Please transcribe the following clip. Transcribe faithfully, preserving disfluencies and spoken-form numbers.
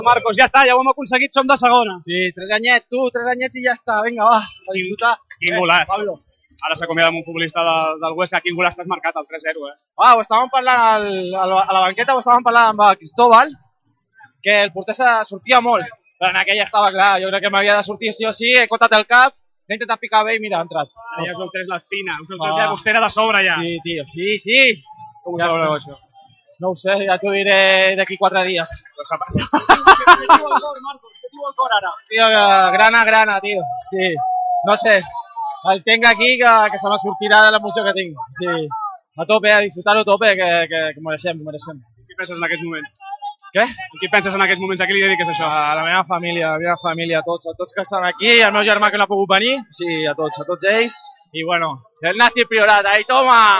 Marcos, ja està, ja ho hem aconseguit, som de segona. Sí, tres anyets, tu, tres anyets i ja està, vinga, va, a disfrutar. Quin golaç. Ara s'acomiada amb un futbolista de, del Huesca, quin golaç t'has marcat, el tres zero, eh? Ah, ho estàvem parlant al, al, a la banqueta, ho estàvem parlant amb el Cristóbal, que el porter sortia molt, però en aquella estava clar, jo crec que m'havia de sortir sí o sí, he cotat el cap, he intentat picar bé i mira, ha entrat. Ara ja us heu tret l'espina, us heu tret la bostera de sobre ja. Sí, tio, sí, sí. Com ho sabreu, això? No ho sé, ja t'ho diré d'aquí quatre dies. No s'ha passat. Què diu el cor, Marcos? Què diu el cor ara? Tio, grana, grana, tio. Sí, no sé. El tinc aquí que, que se me sortirà de l'emoció que tinc. Sí, a tope, a disfrutar-ho a tope, que, que, que mereixem, ho mereixem. Què penses en aquests moments? Què? Què penses en aquests moments? A qui li dediques això? A la meva família, a la meva família, a tots, a tots que estan aquí, al meu germà que no ha pogut venir, sí, a tots, a tots ells. I bueno, el Nasti Priorat, ahí toma!